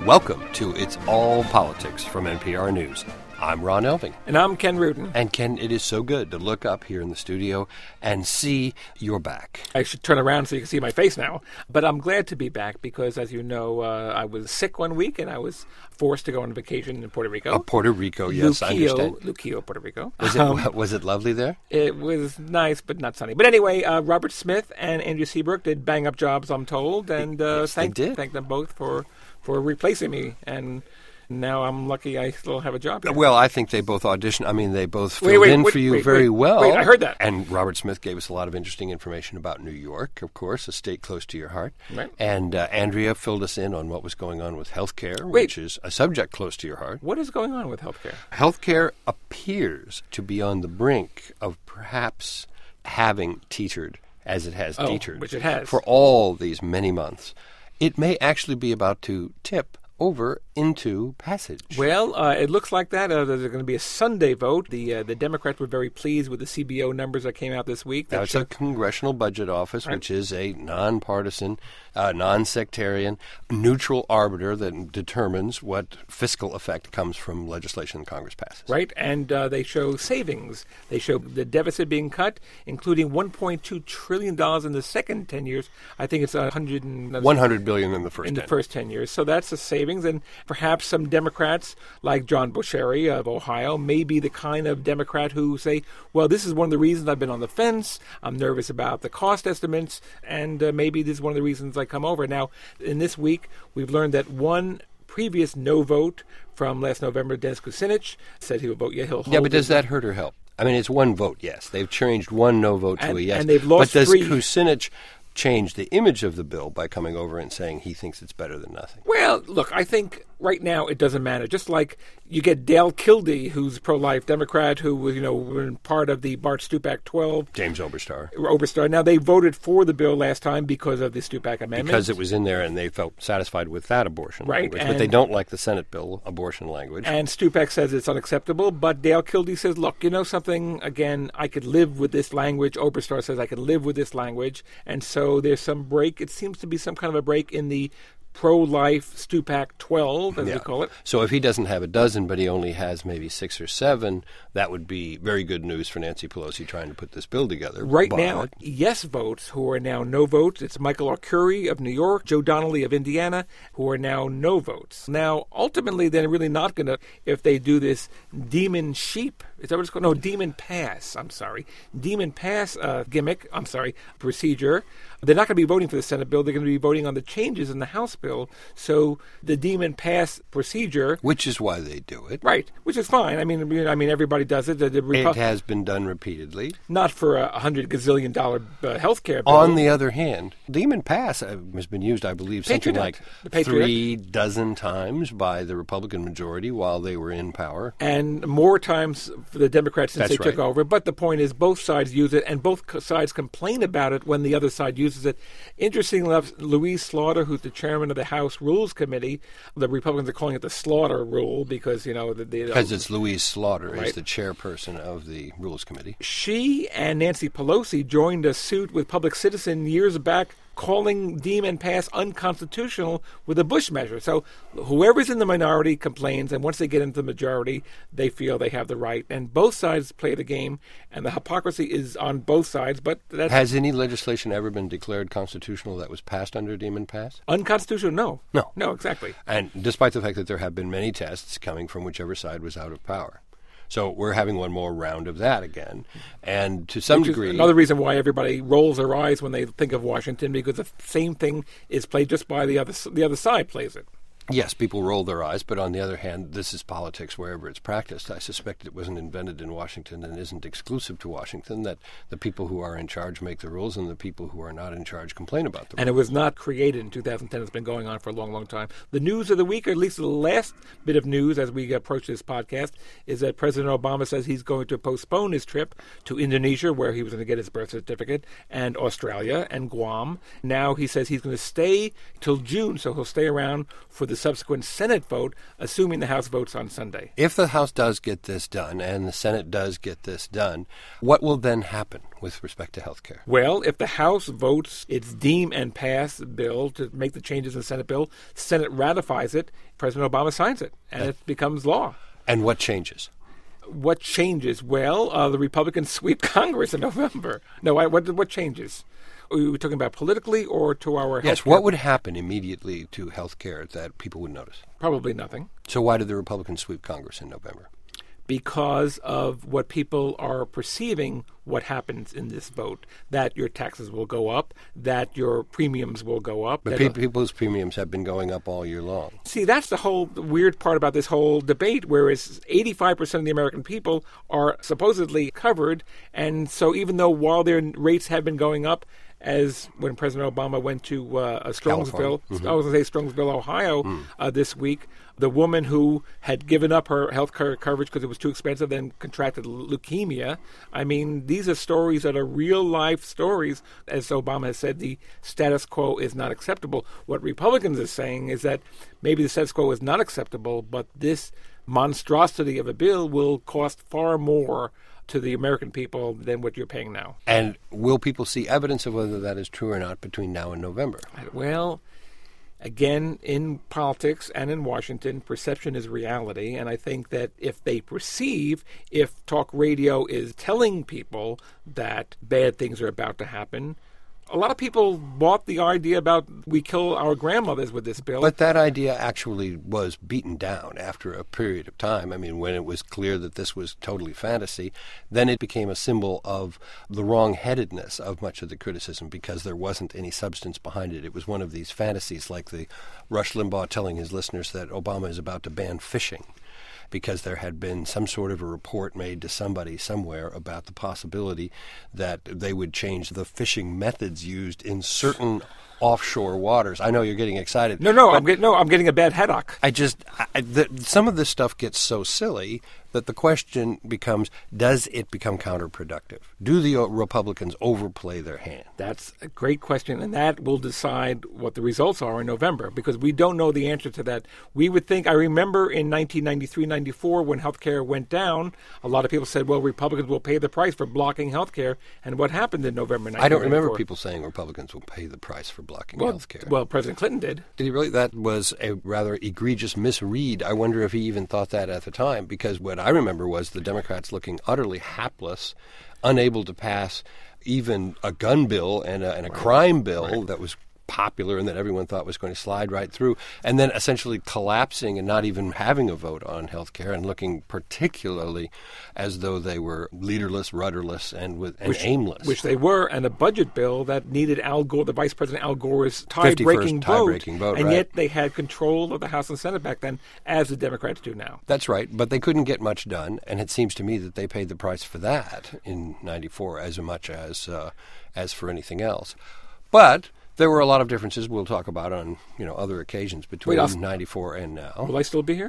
Welcome to It's All Politics from NPR News. I'm Ron Elving. And I'm Ken Rudin. And Ken, it is so good to look up here in the studio and see you're back. I should turn around so you can see my face now. But I'm glad to be back because, as you know, I was sick one week and I was forced to go on vacation in Puerto Rico. Puerto Rico, yes, I understand. Luquillo, Puerto Rico. Was it lovely there? It was nice, but not sunny. But anyway, Robert Smith and Andrew Seabrook did bang-up jobs, I'm told. And thank them both for replacing me. And now I'm lucky I still have a job here. Well, I think they both auditioned. I mean, they both filled in for you very well. Wait, I heard that. And Robert Smith gave us a lot of interesting information about New York, of course, a state close to your heart. Right. And Andrea filled us in on what was going on with healthcare, which is a subject close to your heart. What is going on with healthcare? Healthcare appears to be on the brink of perhaps having teetered as it has teetered. Which it has. For all these many months. It may actually be about to tip over into passage. Well, it looks like that. There's going to be a Sunday vote. The Democrats were very pleased with the CBO numbers that came out this week. That's a Congressional Budget Office, right, which is a nonpartisan, non-sectarian, neutral arbiter that determines what fiscal effect comes from legislation Congress passes. Right, and they show savings. They show the deficit being cut, including $1.2 trillion in the second 10 years. I think it's $100 billion in the first 10 years. So that's a savings, and perhaps some Democrats, like John Busheri of Ohio, may be the kind of Democrat who say, well, this is one of the reasons I've been on the fence. I'm nervous about the cost estimates, and maybe this is one of the reasons I come over. Now, in this week, we've learned that one previous no vote from last November, Dennis Kucinich, said he would vote yeah. Yeah, but does that hurt or help? I mean, it's one vote, yes. They've changed one no vote to a yes. And they've lost but does three. Kucinich change the image of the bill by coming over and saying he thinks it's better than nothing? Well, look, I think right now it doesn't matter. Just like you get Dale Kildee, who's a pro-life Democrat, who was, part of the Bart Stupak 12. James Oberstar. Now, they voted for the bill last time because of the Stupak amendment. Because it was in there and they felt satisfied with that abortion language. But they don't like the Senate bill abortion language. And Stupak says it's unacceptable. But Dale Kildee says, look, something, again, I could live with this language. Oberstar says I could live with this language. And so there's some break. It seems to be some kind of a break in the pro-life Stupak 12, as we call it. So if he doesn't have a dozen, but he only has maybe 6 or 7, that would be very good news for Nancy Pelosi trying to put this bill together. Right now, yes votes, who are now no votes. It's Michael Arcuri of New York, Joe Donnelly of Indiana, who are now no votes. Now, ultimately, they're really not going to, if they do this demon sheep, is that what it's called? No, demon pass, gimmick, procedure. They're not going to be voting for the Senate bill. They're going to be voting on the changes in the House bill. So the demon pass procedure, which is why they do it, right? Which is fine. I mean, everybody does it. It has been done repeatedly. Not for $100 gazillion health care bill. On the other hand, demon pass has been used, I believe, something like 3 dozen times by the Republican majority while they were in power, and more times for the Democrats since they took over. But the point is, both sides use it, and both sides complain about it when the other side uses it. Interestingly enough, Louise Slaughter, who's the chairman of the House Rules Committee, the Republicans are calling it the Slaughter Rule because, because it's Louise Slaughter, right, is the chairperson of the Rules Committee. She and Nancy Pelosi joined a suit with Public Citizen years back calling demon pass unconstitutional with a Bush measure. So whoever's in the minority complains, and once they get into the majority, they feel they have the right. And both sides play the game, and the hypocrisy is on both sides. But has any legislation ever been declared constitutional that was passed under demon pass? Unconstitutional? No, exactly. And despite the fact that there have been many tests coming from whichever side was out of power. So we're having one more round of that again. And to some degree, another reason why everybody rolls their eyes when they think of Washington, because the same thing is played just by the other side plays it. Yes, people roll their eyes, but on the other hand, this is politics wherever it's practiced. I suspect it wasn't invented in Washington and isn't exclusive to Washington, that the people who are in charge make the rules and the people who are not in charge complain about them. And it was not created in 2010. It's been going on for a long, long time. The news of the week, or at least the last bit of news as we approach this podcast, is that President Obama says he's going to postpone his trip to Indonesia, where he was going to get his birth certificate, and Australia and Guam. Now he says he's going to stay till June, so he'll stay around for the the subsequent Senate vote, assuming the House votes on Sunday. If the House does get this done and the Senate does get this done, what will then happen with respect to health care? Well, if the House votes its deem and pass bill to make the changes in the Senate bill, Senate ratifies it, President Obama signs it, and it becomes law. And what changes? What changes? Well, the Republicans sweep Congress in November. No, what changes? Are we talking about politically or to our health Yes, care? what would happen immediately to health care that people would notice? Probably nothing. So why did the Republicans sweep Congress in November? Because of what people are perceiving what happens in this vote, that your taxes will go up, that your premiums will go up. But people's premiums have been going up all year long. See, that's the whole weird part about this whole debate, whereas 85% of the American people are supposedly covered, and so even though while their rates have been going up, as when President Obama went to Strongsville, I was going to say Strongsville, Ohio, this week, the woman who had given up her health care coverage because it was too expensive, then contracted leukemia. I mean, these are stories that are real-life stories. As Obama has said, the status quo is not acceptable. What Republicans are saying is that maybe the status quo is not acceptable, but this monstrosity of a bill will cost far more to the American people than what you're paying now. And will people see evidence of whether that is true or not between now and November? Well, again, in politics and in Washington, perception is reality. And I think that if they perceive, if talk radio is telling people that bad things are about to happen, a lot of people bought the idea about we kill our grandmothers with this bill. But that idea actually was beaten down after a period of time. I mean, when it was clear that this was totally fantasy, then it became a symbol of the wrong-headedness of much of the criticism because there wasn't any substance behind it. It was one of these fantasies like the Rush Limbaugh telling his listeners that Obama is about to ban fishing, because there had been some sort of a report made to somebody somewhere about the possibility that they would change the fishing methods used in certain offshore waters. I know you're getting excited. No, I'm getting a bad haddock. Some of this stuff gets so silly that the question becomes, does it become counterproductive? Do the Republicans overplay their hand? That's a great question, and that will decide what the results are in November, because we don't know the answer to that. We would think, I remember in 1993-94 when health care went down, a lot of people said, well, Republicans will pay the price for blocking health care, and what happened in November 1994? I don't remember people saying Republicans will pay the price for blocking health care. Well, President Clinton did. Did he really? That was a rather egregious misread. I wonder if he even thought that at the time, because what I remember was the Democrats looking utterly hapless, unable to pass even a gun bill and a crime bill that was popular and that everyone thought was going to slide right through, and then essentially collapsing and not even having a vote on health care and looking particularly as though they were leaderless, rudderless, and aimless. Which they were, and a budget bill that needed Al Gore, the Vice President Al Gore's tie-breaking vote, and right. Yet they had control of the House and Senate back then, as the Democrats do now. That's right, but they couldn't get much done, and it seems to me that they paid the price for that in '94 as much as for anything else. But there were a lot of differences we'll talk about on other occasions between 94 and now. Will I still be here?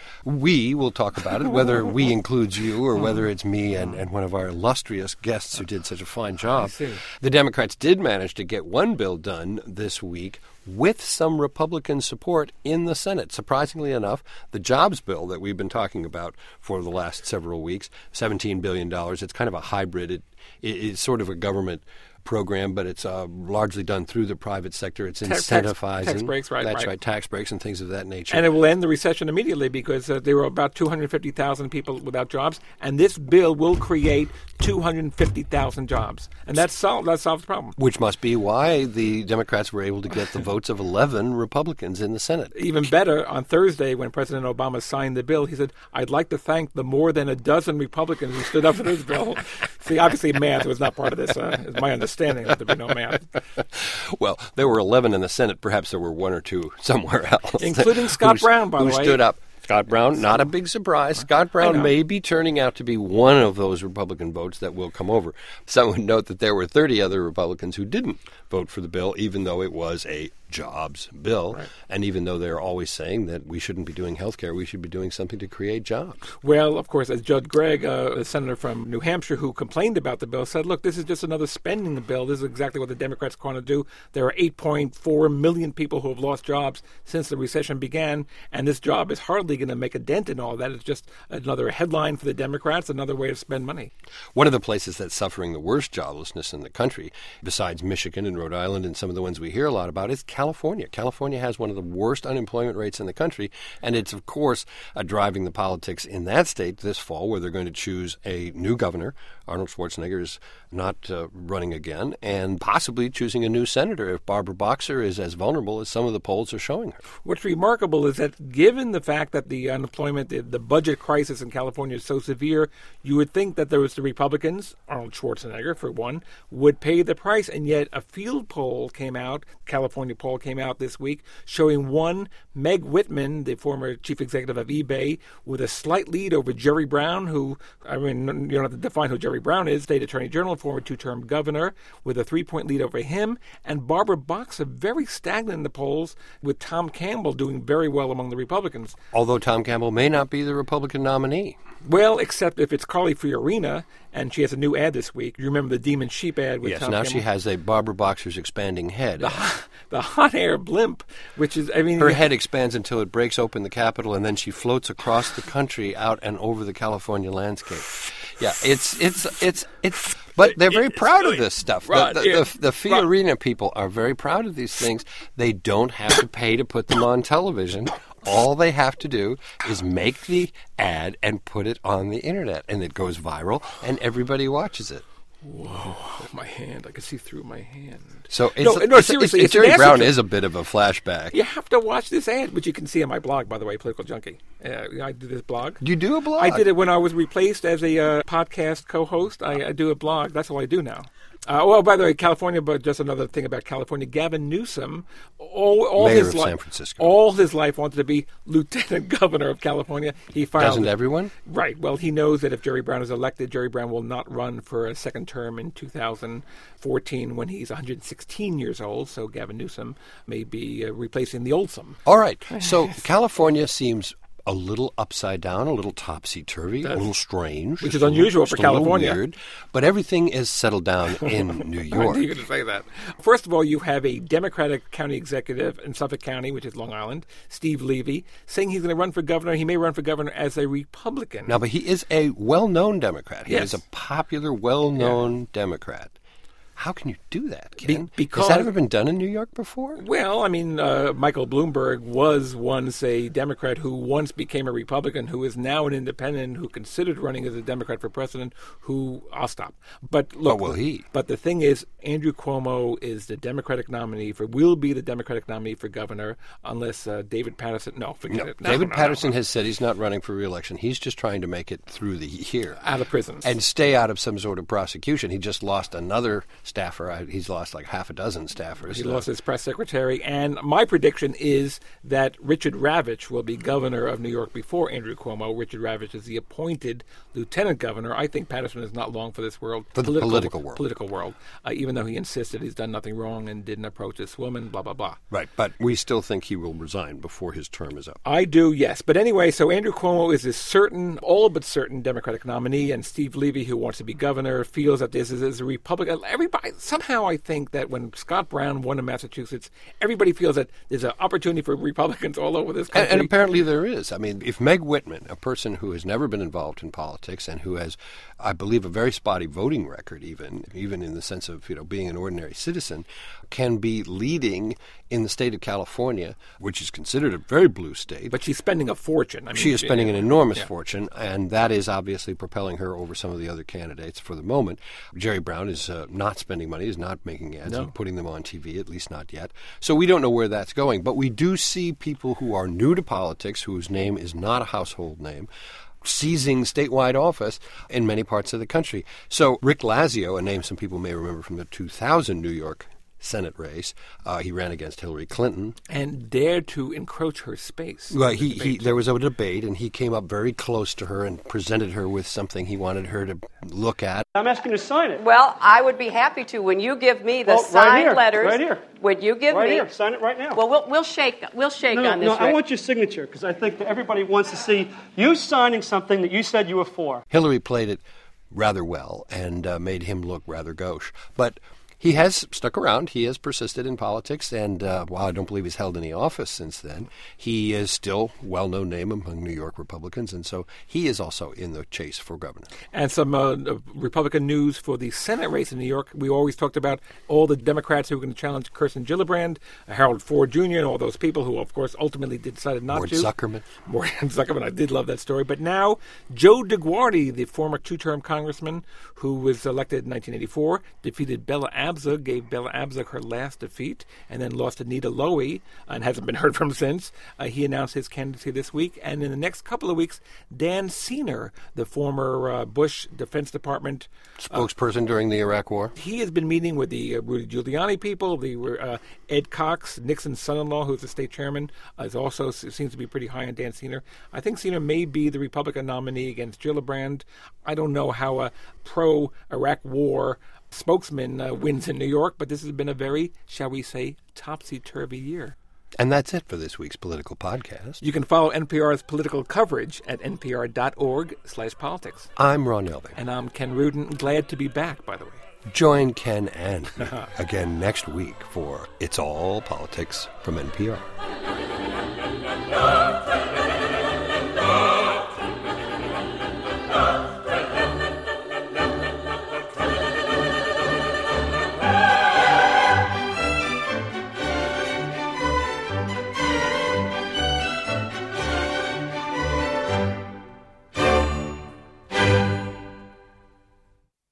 We will talk about it, whether we includes you or whether it's me and one of our illustrious guests who did such a fine job. The Democrats did manage to get one bill done this week with some Republican support in the Senate. Surprisingly enough, the jobs bill that we've been talking about for the last several weeks, $17 billion, it's kind of a hybrid. It's sort of a government program, but it's largely done through the private sector. It's incentivizing. Tax breaks, right. That's right, tax breaks and things of that nature. And it will end the recession immediately because there were about 250,000 people without jobs, and this bill will create 250,000 jobs. And that solves the problem. Which must be why the Democrats were able to get the votes of 11 Republicans in the Senate. Even better, on Thursday when President Obama signed the bill, he said, I'd like to thank the more than a dozen Republicans who stood up for this bill. See, obviously math was not part of this. It's my understanding that there be no math. Well, there were 11 in the Senate. Perhaps there were one or two somewhere else. Including Scott Brown, by the way. Who stood up. Scott Brown, not a big surprise. Scott Brown may be turning out to be one of those Republican votes that will come over. Some would note that there were 30 other Republicans who didn't vote for the bill, even though it was a jobs bill. Right. And even though they're always saying that we shouldn't be doing health care, we should be doing something to create jobs. Well, of course, as Judd Gregg, a senator from New Hampshire who complained about the bill, said, look, this is just another spending bill. This is exactly what the Democrats want to do. There are 8.4 million people who have lost jobs since the recession began, and this job is hardly going to make a dent in all that. It's just another headline for the Democrats, another way to spend money. One of the places that's suffering the worst joblessness in the country, besides Michigan and Rhode Island and some of the ones we hear a lot about, is California. California has one of the worst unemployment rates in the country, and it's, of course, driving the politics in that state this fall, where they're going to choose a new governor. Arnold Schwarzenegger is not running again, and possibly choosing a new senator if Barbara Boxer is as vulnerable as some of the polls are showing her. What's remarkable is that given the fact that the unemployment, the budget crisis in California is so severe, you would think that there was the Republicans, Arnold Schwarzenegger for one, would pay the price. And yet a field poll came out, California poll came out this week, showing one Meg Whitman, the former chief executive of eBay, with a slight lead over Jerry Brown, who, I mean, you don't have to define who Jerry Brown is, state attorney general, former two-term governor, with a 3-point lead over him, and Barbara Boxer very stagnant in the polls, with Tom Campbell doing very well among the Republicans. Although Tom Campbell may not be the Republican nominee. Well, except if it's Carly Fiorina, and she has a new ad this week. You remember the Demon Sheep ad with Yes, Tom now Campbell? she has a Barbara Boxer's expanding head. The hot air blimp, which is, I mean... Her head expands until it breaks open the Capitol, and then she floats across the country out and over the California landscape. Yeah, it's but they're very proud of this stuff. Right, The Fiorina people are very proud of these things. They don't have to pay to put them on television. All they have to do is make the ad and put it on the internet, and it goes viral, and everybody watches it. Whoa, my hand. I can see through my hand. So seriously, it's Jerry an Brown answer. is a bit of a flashback. You have to watch this ad, which you can see on my blog, by the way, Political Junkie. I do this blog. You do a blog? I did it when I was replaced as a podcast co-host. I do a blog. That's all I do now. Well, by the way, California, but just another thing about California, Gavin Newsom, Mayor of San Francisco. all his life wanted to be lieutenant governor of California. He filed, Doesn't everyone? Right. Well, he knows that if Jerry Brown is elected, Jerry Brown will not run for a second term in 2014 when he's 116 years old. So Gavin Newsom may be replacing the Oldsome. All right. So California seems a little upside down, a little topsy-turvy, a little strange. Which is unusual for just a little California. Weird, but everything is settled down in New I York. knew you were going to say that. First of all, you have a Democratic county executive in Suffolk County, which is Long Island, Steve Levy, saying he's going to run for governor. He may run for governor as a Republican. Now, but he is a well-known Democrat. He Yes. is a popular, well-known Democrat. How can you do that, Ken? because- Has that ever been done in New York before? Well, I mean, Michael Bloomberg was once a Democrat who once became a Republican, who is now an independent, who considered running as a Democrat for president, who, I'll stop. But look, will he? But the thing is, Andrew Cuomo is the Democratic nominee will be the Democratic nominee for governor, unless David Paterson, forget it. No, David no, Paterson no. has said he's not running for re-election. He's just trying to make it through the year. Out of prisons. And stay out of some sort of prosecution. He just lost another staffer. He's lost like half a dozen staffers. He lost his press secretary. And my prediction is that Richard Ravitch will be governor of New York before Andrew Cuomo. Richard Ravitch is the appointed lieutenant governor. I think Patterson is not long for this world. For the political world. Political world. Even though he insisted he's done nothing wrong and didn't approach this woman, blah, blah, blah. Right, but we still think he will resign before his term is up. I do, yes. But anyway, so Andrew Cuomo is a certain, all but certain Democratic nominee, and Steve Levy, who wants to be governor, feels that this is a Republican. Everybody, somehow I think that when Scott Brown won in Massachusetts, everybody feels that there's an opportunity for Republicans all over this country. And apparently there is. I mean, if Meg Whitman, a person who has never been involved in politics and who has, I believe, a very spotty voting record, even in the sense of being an ordinary citizen, can be leading in the state of California, which is considered a very blue state. But she's spending a fortune. I mean, she is spending an enormous fortune, and that is obviously propelling her over some of the other candidates for the moment. Jerry Brown is not spending money, is not making ads and putting them on TV, at least not yet. So we don't know where that's going. But we do see people who are new to politics, whose name is not a household name, seizing statewide office in many parts of the country. So Rick Lazio, a name some people may remember from the 2000 New York Senate race. He ran against Hillary Clinton. And dared to encroach her space. Well, there was a debate, and he came up very close to her and presented her with something he wanted her to look at. I'm asking you to sign it. Well, I would be happy to. When you give me the signed letters. Right here. Would you give me? Right here. Sign it right now. Well, we'll shake on this. No, I want your signature, because I think that everybody wants to see you signing something that you said you were for. Hillary played it rather well and made him look rather gauche. But he has stuck around. He has persisted in politics, and while I don't believe he's held any office since then, he is still a well-known name among New York Republicans, and so he is also in the chase for governor. And some Republican news for the Senate race in New York. We always talked about all the Democrats who were going to challenge Kirsten Gillibrand, Harold Ford Jr., and all those people who, of course, ultimately decided not to. Mort Zuckerman. I did love that story. But now, Joe DeGuardi, the former two-term congressman who was elected in 1984, defeated Bella Abzug, gave Bella Abzug her last defeat, and then lost to Nita Lowey, and hasn't been heard from since. He announced his candidacy this week, and in the next couple of weeks, Dan Siener, the former Bush Defense Department spokesperson during the Iraq War. He has been meeting with the Rudy Giuliani people, the Ed Cox, Nixon's son-in-law, who's the state chairman, is also seems to be pretty high on Dan Siener. I think Siener may be the Republican nominee against Gillibrand. I don't know how a pro-Iraq war spokesman wins in New York, but this has been a very, shall we say, topsy-turvy year. And that's it for this week's political podcast. You can follow NPR's political coverage at npr.org/politics. I'm Ron Elving. And I'm Ken Rudin. Glad to be back, by the way. Join Ken and me again next week for It's All Politics from NPR.